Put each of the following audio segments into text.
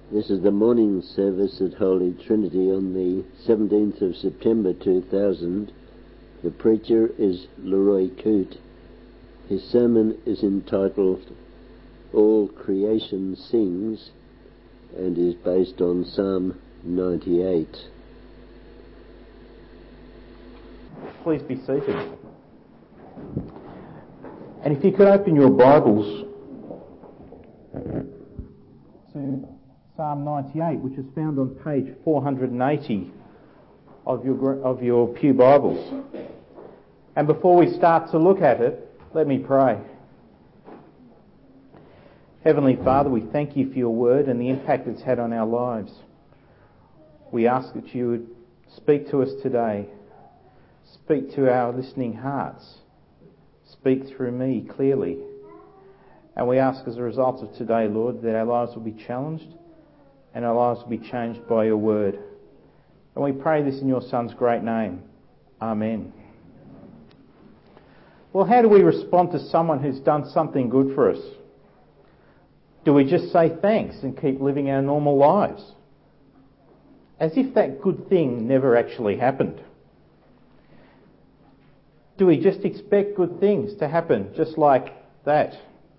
This is the morning service at Holy Trinity on the 17th of September 2000. The preacher is Leroy Coote. His sermon is entitled All Creation Sings and is based on Psalm 98. Please be seated. And if you could open your Bibles to Psalm 98, which is found on page 480 of your Pew Bibles. And before we start to look at it, let me pray. Heavenly Father, we thank you for your word and the impact it's had on our lives. We ask that you would speak to us today. Speak to our listening hearts. Speak through me clearly. And we ask as a result of today, Lord, that our lives will be challenged and our lives will be changed by your word. And we pray this in your Son's great name. Amen. Well, how do we respond to someone who's done something good for us? Do we just say thanks and keep living our normal lives? As if that good thing never actually happened. Do we just expect good things to happen just like that?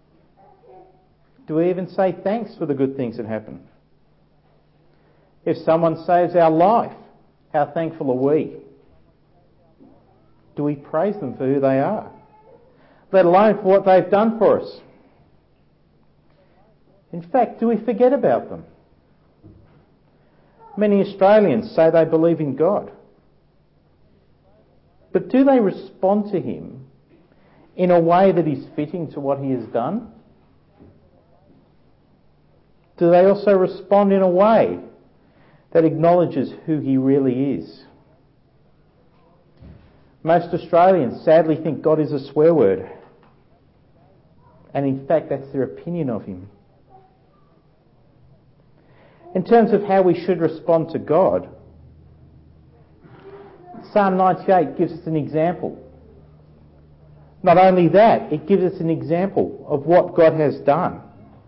Do we even say thanks for the good things that happen? If someone saves our life, how thankful are we? Do we praise them for who they are? Let alone for what they've done for us? In fact, do we forget about them? Many Australians say they believe in God. But do they respond to him in a way that is fitting to what he has done? Do they also respond in a way that acknowledges who he really is? Most Australians sadly think God is a swear word. And in fact, that's their opinion of him. In terms of how we should respond to God, Psalm 98 gives us an example. Not only that, it gives us an example of what God has done.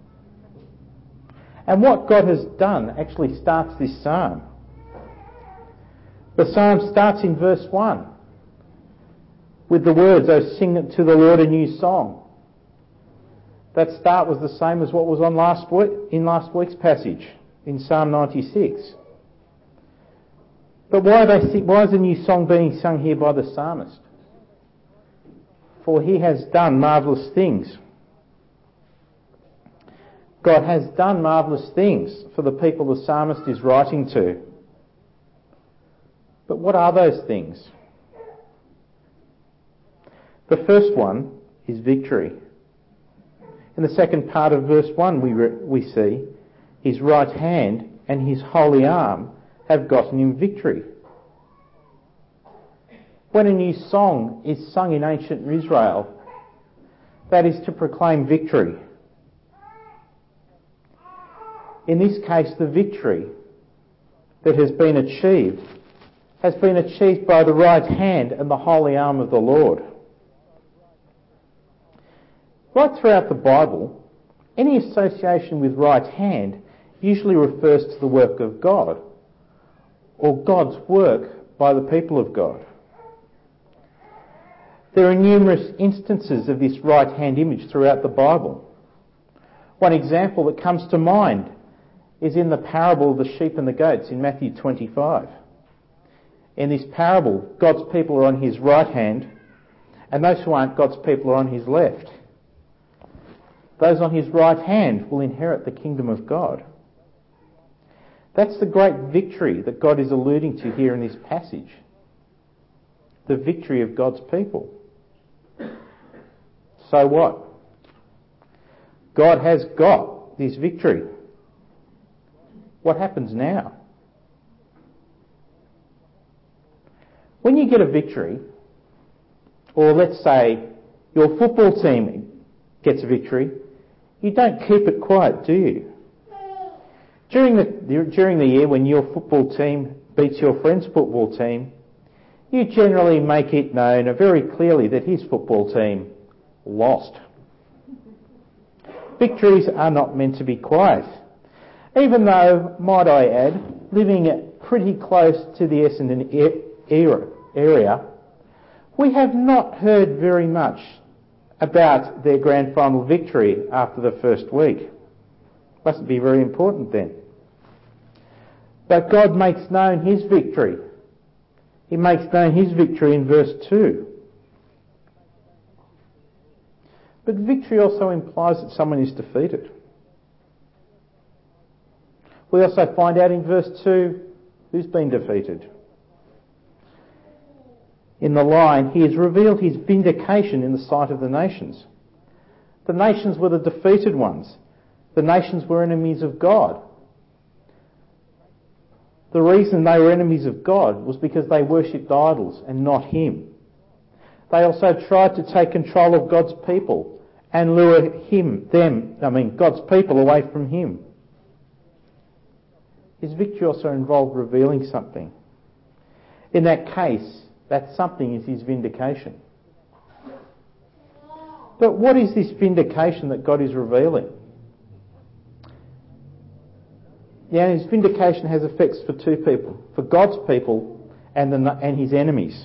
And what God has done actually starts this psalm. The psalm starts in verse 1 with the words, "Oh, sing to the Lord a new song." That start was the same as what was on last week's passage in Psalm 96. But why is a new song being sung here by the psalmist? For he has done marvellous things. God has done marvellous things for the people the psalmist is writing to. But what are those things? The first one is victory. In the second part of verse 1 we see his right hand and his holy arm have gotten him victory. When a new song is sung in ancient Israel, that is to proclaim victory. In this case, the victory that has been achieved by the right hand and the holy arm of the Lord. Right throughout the Bible, any association with right hand usually refers to the work of God, or God's work by the people of God. There are numerous instances of this right hand image throughout the Bible. One example that comes to mind is in the parable of the sheep and the goats in Matthew 25. In this parable, God's people are on his right hand, and those who aren't God's people are on his left. Those on his right hand will inherit the kingdom of God. That's the great victory that God is alluding to here in this passage. The victory of God's people. So what? God has got this victory. What happens now? When you get a victory, or let's say your football team gets a victory, you don't keep it quiet, do you? During the year when your football team beats your friend's football team, you generally make it known very clearly that his football team lost. Victories are not meant to be quiet. Even though, might I add, living pretty close to the Essendon area, we have not heard very much about their grand final victory after the first week. Must be very important then. But God makes known his victory. He makes known his victory in verse 2. But victory also implies that someone is defeated. We also find out in verse 2 who's been defeated. In the line, he has revealed his vindication in the sight of the nations. The nations were the defeated ones. The nations were enemies of God. The reason they were enemies of God was because they worshipped idols and not him. They also tried to take control of God's people and lure God's people away from him. His victory also involved revealing something. In that case, that something is his vindication. But what is this vindication that God is revealing? Yeah, his vindication has effects for two people, for God's people and his enemies.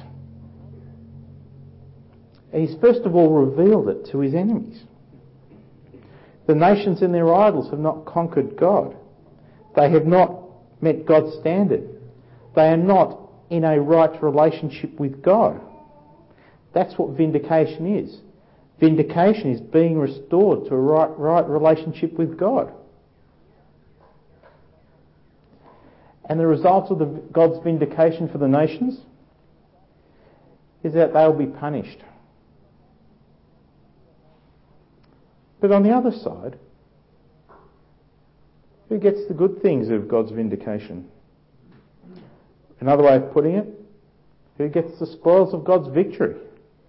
He's first of all revealed it to his enemies. The nations and their idols have not conquered God. They have not met God's standard. They are not in a right relationship with God. That's what vindication is. Vindication is being restored to a right relationship with God. And the result of God's vindication for the nations is that they will be punished. But on the other side, who gets the good things of God's vindication? Another way of putting it, who gets the spoils of God's victory?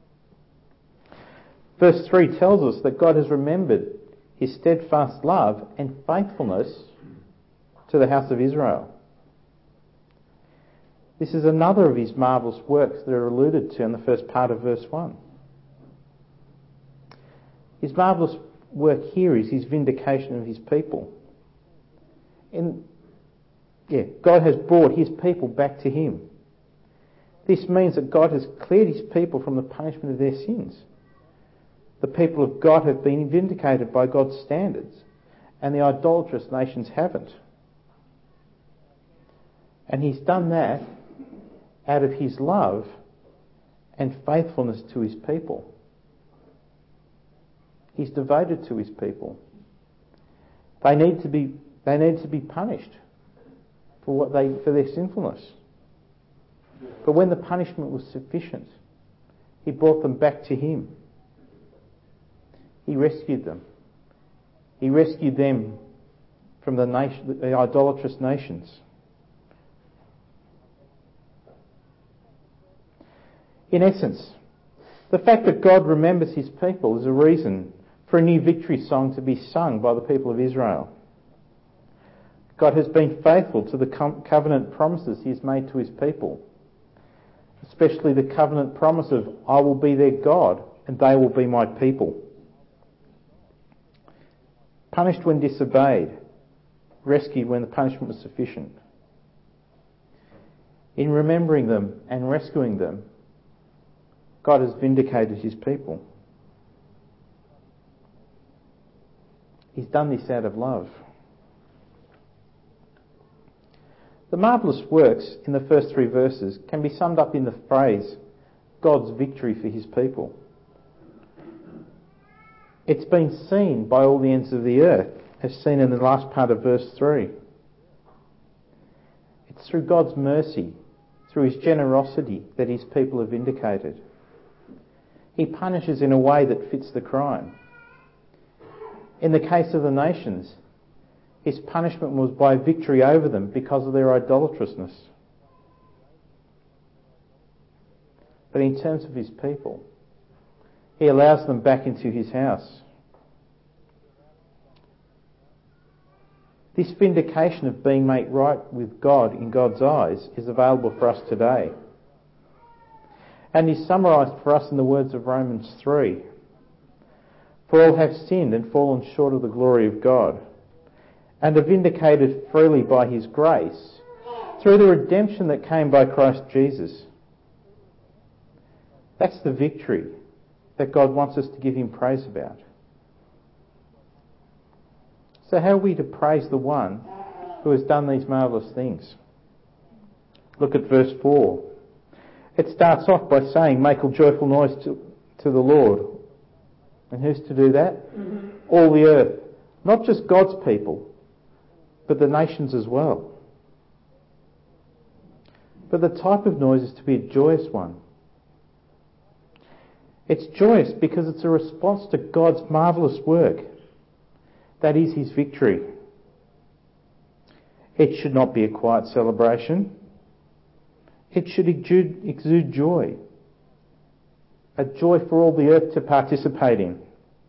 Verse 3 tells us that God has remembered his steadfast love and faithfulness to the house of Israel. This is another of his marvellous works that are alluded to in the first part of verse 1. His marvellous work here is his vindication of his people. God has brought his people back to him. This means that God has cleared his people from the punishment of their sins. The people of God have been vindicated by God's standards, and the idolatrous nations haven't. And he's done that out of his love and faithfulness to his people. He's devoted to his people. They need to be punished for their sinfulness. But when the punishment was sufficient, he brought them back to him. He rescued them. He rescued them from the idolatrous nations. In essence, the fact that God remembers his people is a reason for a new victory song to be sung by the people of Israel. God has been faithful to the covenant promises he has made to his people, especially the covenant promise of, I will be their God and they will be my people. Punished when disobeyed, rescued when the punishment was sufficient. In remembering them and rescuing them, God has vindicated his people. He's done this out of love. The marvellous works in the first three verses can be summed up in the phrase, God's victory for his people. It's been seen by all the ends of the earth, as seen in the last part of verse 3. It's through God's mercy, through his generosity, that his people are vindicated. He punishes in a way that fits the crime. In the case of the nations, his punishment was by victory over them because of their idolatrousness. But in terms of his people, he allows them back into his house. This vindication of being made right with God in God's eyes is available for us today, and is summarised for us in the words of Romans 3. For all have sinned and fallen short of the glory of God, and are vindicated freely by his grace through the redemption that came by Christ Jesus. That's the victory that God wants us to give him praise about. So how are we to praise the one who has done these marvellous things? Look at verse 4. It starts off by saying, make a joyful noise to the Lord. And who's to do that? All the earth. Not just God's people, but the nations as well. But the type of noise is to be a joyous one. It's joyous because it's a response to God's marvellous work. That is his victory. It should not be a quiet celebration. It should exude joy. A joy for all the earth to participate in.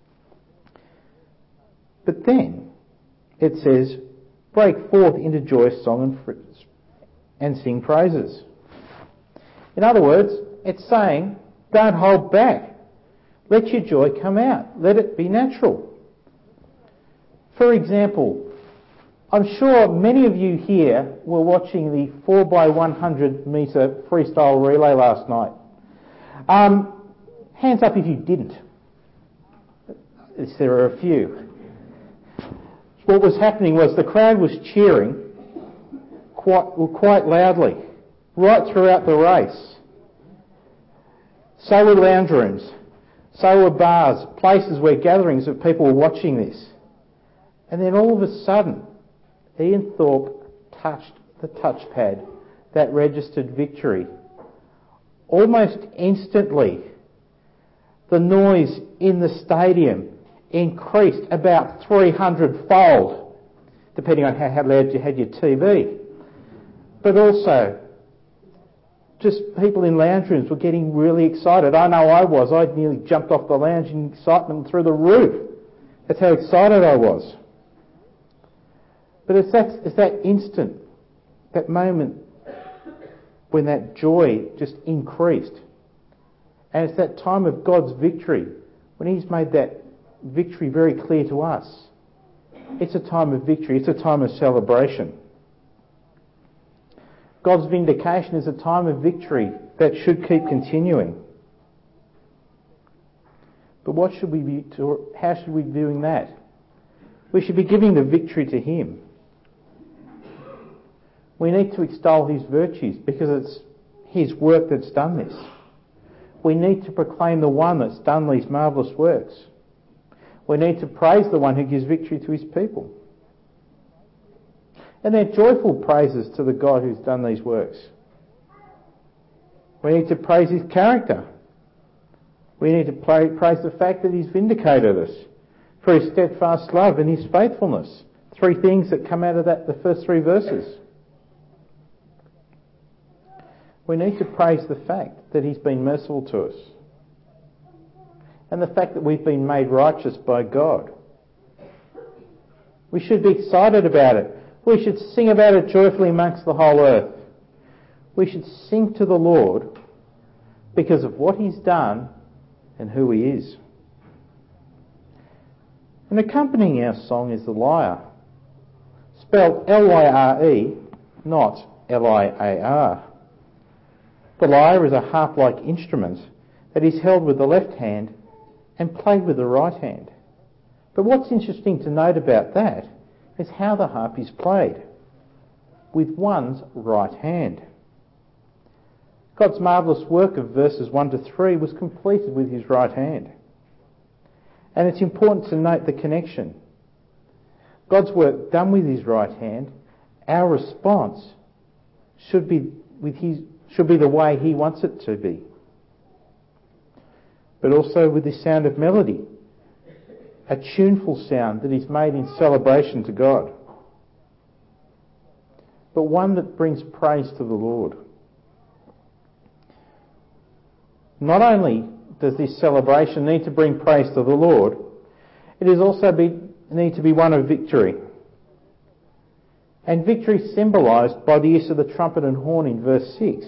But then it says, break forth into joyous song and sing praises. In other words, it's saying, don't hold back. Let your joy come out. Let it be natural. For example, I'm sure many of you here were watching the 4x100 metre freestyle relay last night. Hands up if you didn't. There are a few. What was happening was the crowd was cheering quite loudly right throughout the race. So were lounge rooms. So were bars, places where gatherings of people were watching this. And then all of a sudden, Ian Thorpe touched the touchpad that registered victory. Almost instantly, the noise in the stadium increased about 300-fold, depending on how loud you had your TV. But also, just people in lounge rooms were getting really excited. I know I was. I nearly jumped off the lounge in excitement through the roof. That's how excited I was. But it's that instant, that moment when that joy just increased. And it's that time of God's victory, when he's made that victory very clear to us. It's a time of victory. It's a time of celebration. God's vindication is a time of victory that should keep continuing. But how should we be doing that? We should be giving the victory to him. We need to extol his virtues because it's his work that's done this. We need to proclaim the one that's done these marvellous works. We need to praise the one who gives victory to his people. And they're joyful praises to the God who's done these works. We need to praise his character. We need to praise the fact that he's vindicated us for his steadfast love and his faithfulness. 3 things that come out of that, the first 3 verses. We need to praise the fact that he's been merciful to us. And the fact that we've been made righteous by God. We should be excited about it. We should sing about it joyfully amongst the whole earth. We should sing to the Lord because of what he's done and who he is. And accompanying our song is the lyre, spelled L-Y-R-E, not L-I-A-R. The lyre is a harp-like instrument that is held with the left hand and played with the right hand. But what's interesting to note about that is how the harp is played, with one's right hand. God's marvellous work of verses 1 to 3 was completed with his right hand. And it's important to note the connection. God's work done with his right hand, our response should be the way he wants it to be. But also with the sound of melody, a tuneful sound that is made in celebration to God, but one that brings praise to the Lord. Not only does this celebration need to bring praise to the Lord, it is also need to be one of victory. And victory is symbolised by the use of the trumpet and horn in verse 6.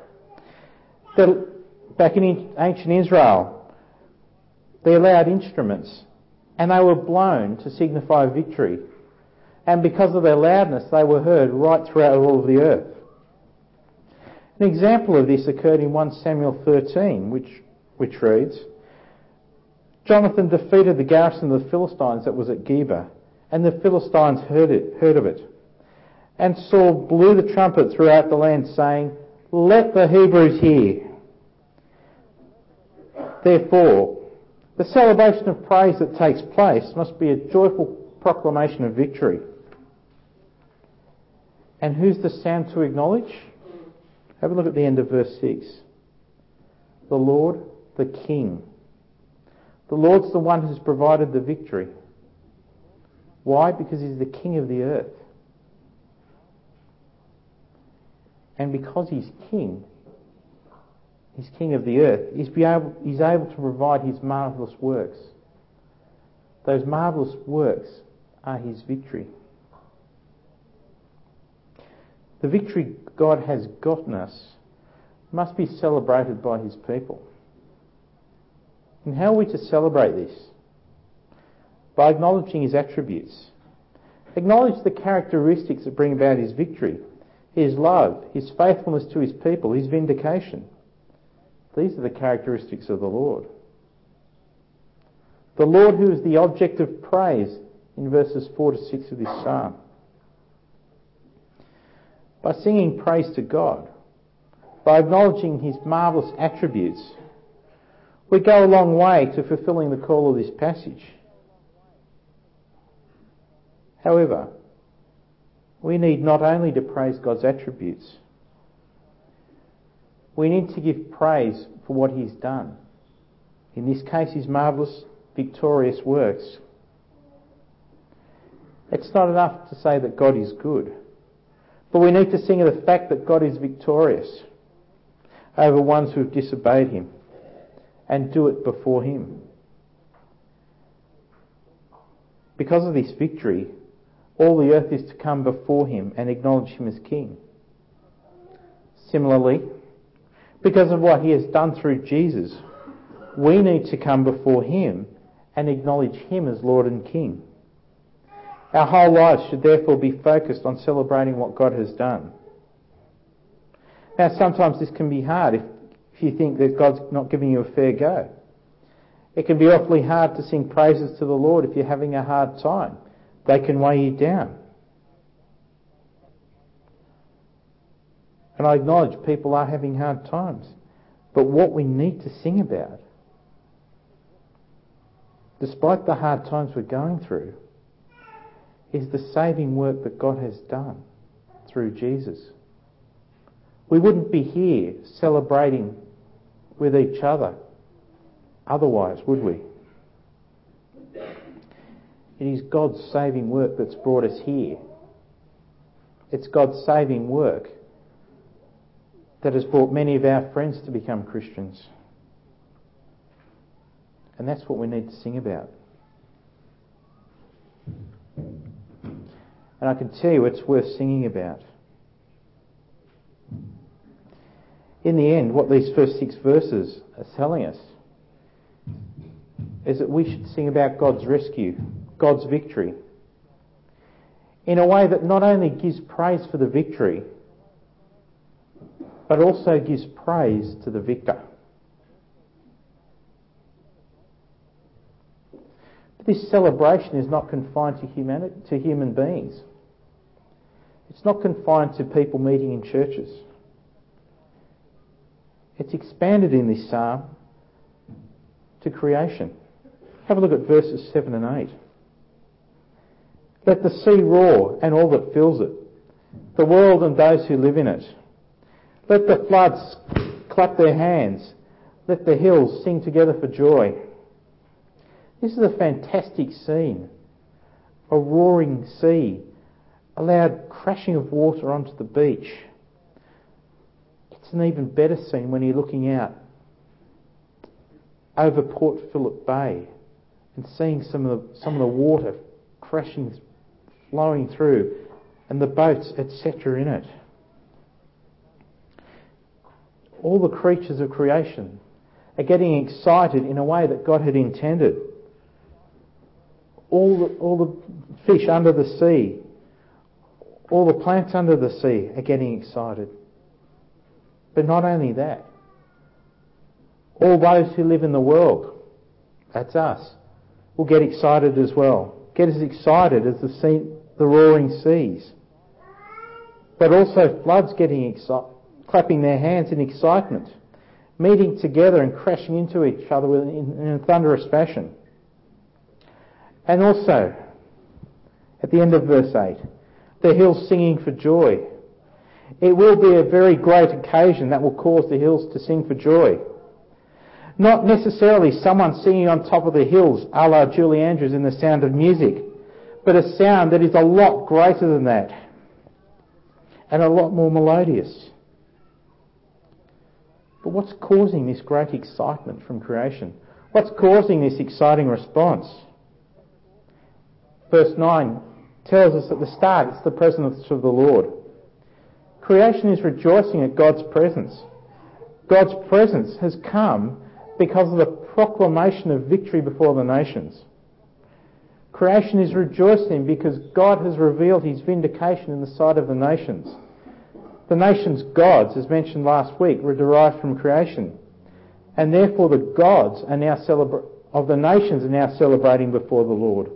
Back in ancient Israel, they allowed instruments and they were blown to signify victory. And because of their loudness, they were heard right throughout all of the earth. An example of this occurred in 1 Samuel 13, which reads, Jonathan defeated the garrison of the Philistines that was at Geba, and the Philistines heard of it. And Saul blew the trumpet throughout the land, saying, Let the Hebrews hear. Therefore, the celebration of praise that takes place must be a joyful proclamation of victory. And who's the sound to acknowledge? Have a look at the end of verse 6. The Lord, the King. The Lord's the one who's provided the victory. Why? Because he's the King of the earth. And because he's King of the earth, he's able to provide his marvellous works. Those marvellous works are his victory. The victory God has gotten us must be celebrated by his people. And how are we to celebrate this? By acknowledging his attributes. Acknowledge the characteristics that bring about his victory. His love, his faithfulness to his people, his vindication. These are the characteristics of the Lord. The Lord who is the object of praise in verses 4 to 6 of this psalm. By singing praise to God, by acknowledging his marvellous attributes, we go a long way to fulfilling the call of this passage. However, we need not only to praise God's attributes, we need to give praise for what he's done. In this case, his marvellous, victorious works. It's not enough to say that God is good, but we need to sing of the fact that God is victorious over ones who have disobeyed him, and do it before him. Because of this victory, all the earth is to come before him and acknowledge him as King. Similarly, because of what he has done through Jesus, we need to come before him and acknowledge him as Lord and King. Our whole lives should therefore be focused on celebrating what God has done. Now, sometimes this can be hard if you think that God's not giving you a fair go. It can be awfully hard to sing praises to the Lord if you're having a hard time. They can weigh you down. And I acknowledge people are having hard times. But what we need to sing about, despite the hard times we're going through, is the saving work that God has done through Jesus. We wouldn't be here celebrating with each other otherwise, would we? It is God's saving work that's brought us here. It's God's saving work that has brought many of our friends to become Christians. And that's what we need to sing about. And I can tell you it's worth singing about. In the end, what these first 6 verses are telling us is that we should sing about God's rescue, God's victory, in a way that not only gives praise for the victory, but also gives praise to the victor. But this celebration is not confined to human beings. It's not confined to people meeting in churches. It's expanded in this psalm to creation. Have a look at verses 7 and 8. Let the sea roar and all that fills it, the world and those who live in it. Let the floods clap their hands. Let the hills sing together for joy. This is a fantastic scene. A roaring sea, a loud crashing of water onto the beach. It's an even better scene when you're looking out over Port Phillip Bay and seeing some of the water crashing, flowing through, and the boats, etc. in it. All the creatures of creation are getting excited in a way that God had intended. All the fish under the sea All the plants under the sea are getting excited. But not only that, all those who live in the world, that's us, will get excited as well. Get as excited as the roaring seas. But also floods clapping their hands in excitement, meeting together and crashing into each other in a thunderous fashion. And also, at the end of verse 8, the hills singing for joy. It will be a very great occasion that will cause the hills to sing for joy. Not necessarily someone singing on top of the hills a la Julie Andrews in The Sound of Music, but a sound that is a lot greater than that and a lot more melodious. But what's causing this great excitement from creation? What's causing this exciting response? Verse 9 tells us at the start it's the presence of the Lord. Creation is rejoicing at God's presence. God's presence has come because of the proclamation of victory before the nations. Creation is rejoicing because God has revealed his vindication in the sight of the nations. The nations' gods, as mentioned last week, were derived from creation. And therefore the gods are now of the nations are now celebrating before the Lord.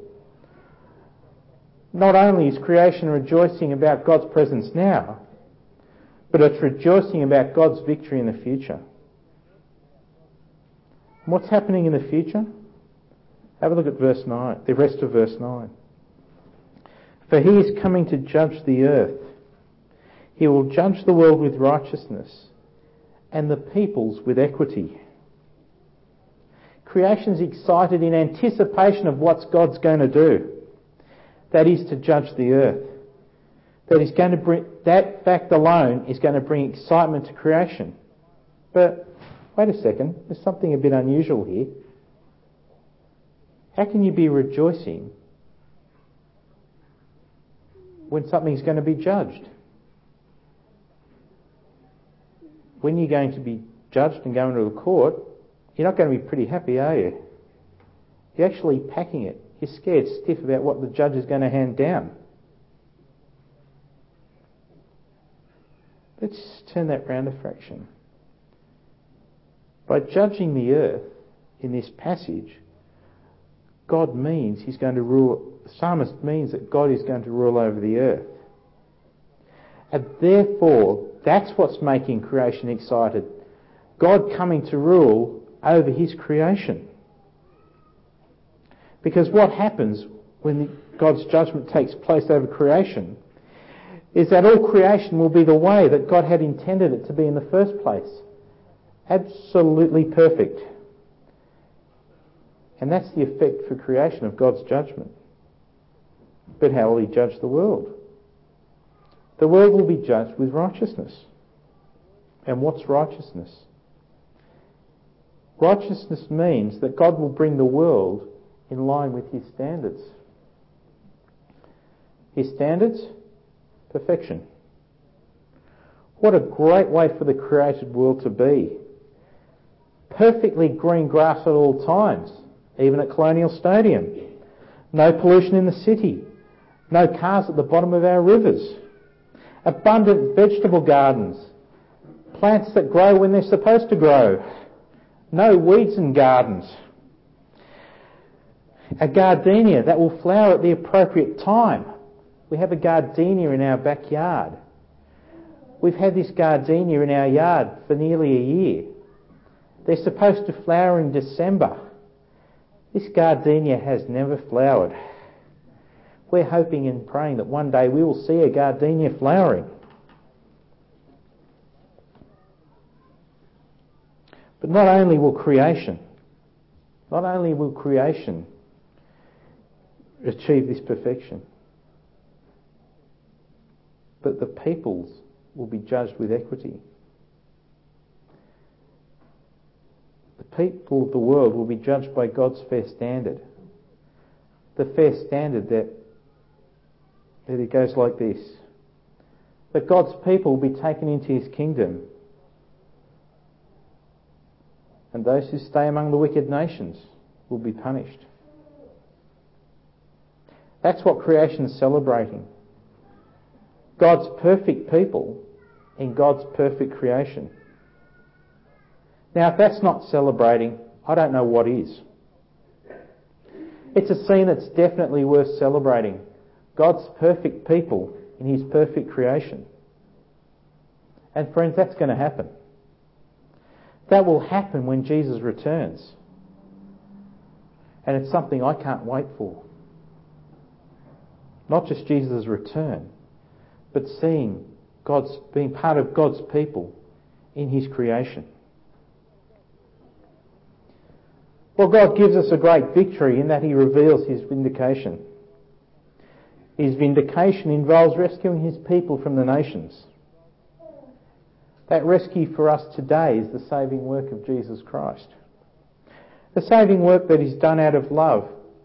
Not only is creation rejoicing about God's presence now, but it's rejoicing about God's victory in the future. What's happening in the future? Have a look at verse 9, the rest of verse 9. For he is coming to judge the earth. He will judge the world with righteousness and the peoples with equity. Creation's excited in anticipation of what God's going to do. That is to judge the earth. That fact alone is going to bring excitement to creation. But wait a second, there's something a bit unusual here. How can you be rejoicing when something's going to be judged? When you're going to be judged and go into the court, you're not going to be pretty happy, are you? You're actually packing it. You're scared stiff about what the judge is going to hand down. Let's turn that round a fraction. By judging the earth in this passage, God means he's going to rule. The psalmist means that God is going to rule over the earth. And therefore, that's what's making creation excited. God coming to rule over his creation. Because what happens when God's judgment takes place over creation is that all creation will be the way that God had intended it to be in the first place. Absolutely perfect. And that's the effect for creation of God's judgment. But how will he judge the world? The world will be judged with righteousness. And what's righteousness? Righteousness means that God will bring the world in line with his standards. His standards? Perfection. What a great way for the created world to be. Perfectly green grass at all times, even at Colonial Stadium. No pollution in the city. No cars at the bottom of our rivers. Abundant vegetable gardens. Plants that grow when they're supposed to grow. No weeds in gardens. A gardenia that will flower at the appropriate time. We have a gardenia in our backyard. We've had this gardenia in our yard for nearly a year. They're supposed to flower in December. This gardenia has never flowered. We're hoping and praying that one day we will see a gardenia flowering. But not only will creation achieve this perfection, but the peoples will be judged with equity. The people of the world will be judged by God's fair standard. The fair standard that it goes like this. That God's people will be taken into his kingdom, and those who stay among the wicked nations will be punished. That's what creation is celebrating. God's perfect people in God's perfect creation. Now, if that's not celebrating, I don't know what is. It's a scene that's definitely worth celebrating. God's perfect people in his perfect creation. And friends, that's going to happen. That will happen when Jesus returns. And it's something I can't wait for. Not just Jesus' return, but seeing being part of God's people in his creation. Well, God gives us a great victory in that he reveals his vindication. His vindication involves rescuing his people from the nations. That rescue for us today is the saving work of Jesus Christ. The saving work that is done out of love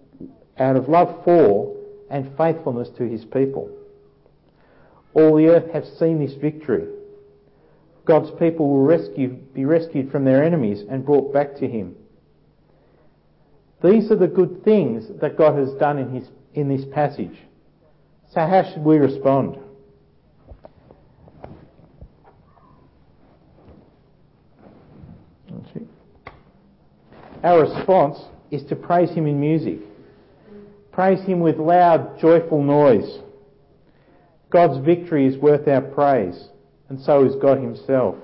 for and faithfulness to his people. All the earth have seen this victory. God's people will be rescued from their enemies and brought back to him. These are the good things that God has done in this passage. So how should we respond? Our response is to praise him in music. Praise him with loud, joyful noise. God's victory is worth our praise, and so is God himself.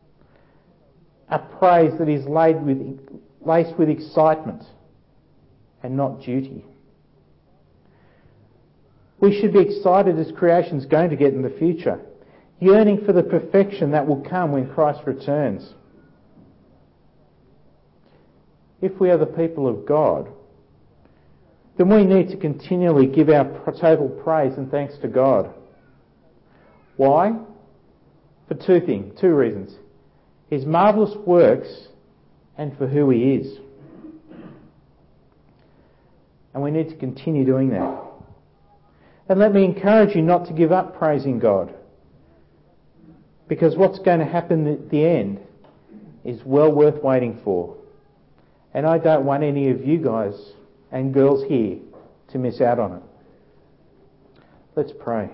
A praise that is laced with excitement and not duty. We should be excited as creation's going to get in the future, yearning for the perfection that will come when Christ returns. If we are the people of God, then we need to continually give our total praise and thanks to God. Why? For two reasons. His marvellous works and for who he is. And we need to continue doing that. And let me encourage you not to give up praising God. Because what's going to happen at the end is well worth waiting for. And I don't want any of you guys and girls here to miss out on it. Let's pray.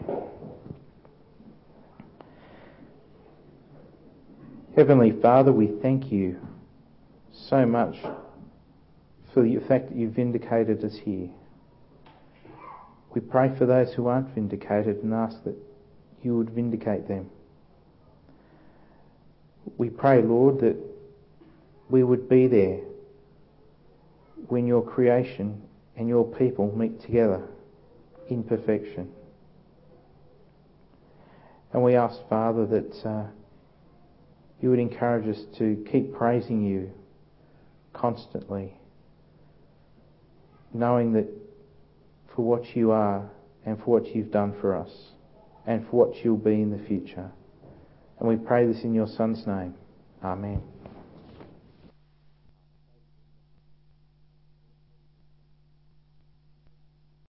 Heavenly Father, we thank you so much for the fact that you've vindicated us here. We pray for those who aren't vindicated and ask that you would vindicate them. We pray, Lord, that we would be there when your creation and your people meet together in perfection. And we ask, Father, that you would encourage us to keep praising you constantly, knowing that for what you are and for what you've done for us and for what you'll be in the future. And we pray this in your Son's name. Amen.